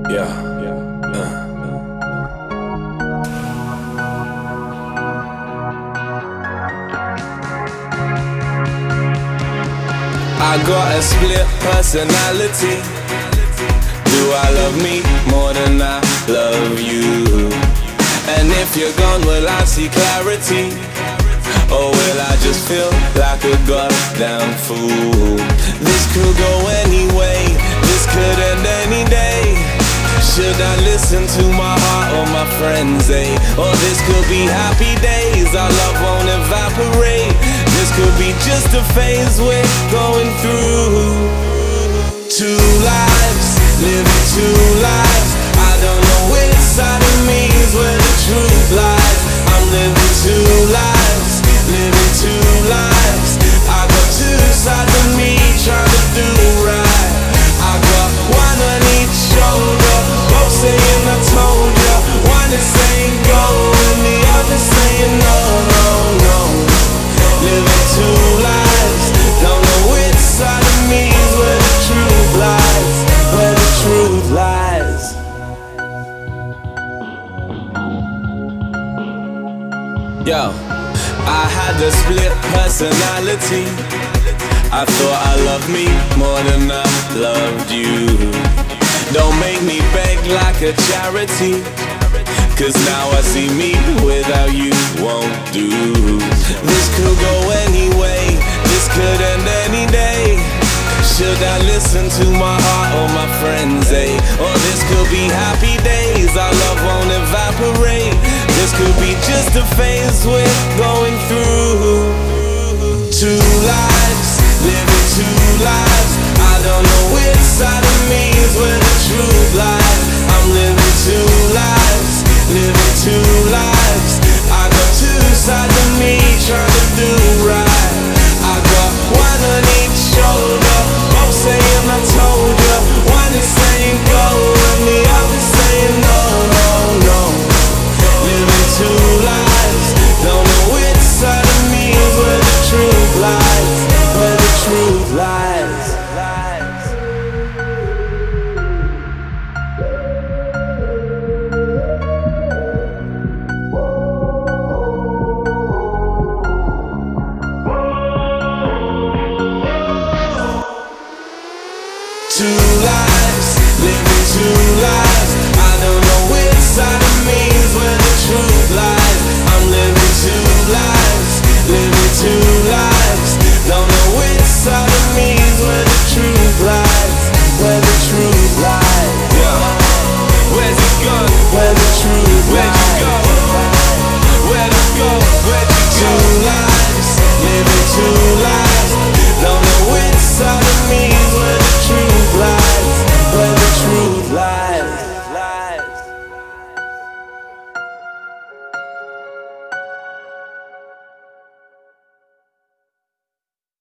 I got a split personality. Do I love me more than I love you? And if you're gone, will I see clarity? Or will I just feel like a goddamn fool? This could go anyway, this could end any day. Should I listen to my heart or my friends, eh? Or this could be happy days, our love won't evaporate. This could be just a phase we're going through. Two lives, living two lives. I don't know which side of me is where the truth lies. I'm living two lives, living two lives. I got two sides of me trying to do right. I got one on each shoulder, both saying I told ya. One is saying go and the other saying no, no, no. Living two lives, don't know which side of me is where the truth lies, where the truth lies. Yo, I had a split personality. I thought I loved me more than I loved you. Don't make me beg like a charity, 'cause now I see me without you won't do. This could go anyway, this could end any day. Should I listen to my heart or my friends, eh? Or this could be happy days, our love won't evaporate. This could be just a phase we're going through. Two lives, living two lives. I don't know which side of me is where the truth lies. I'm living two lives, living two lives. I got two sides of me trying to do right.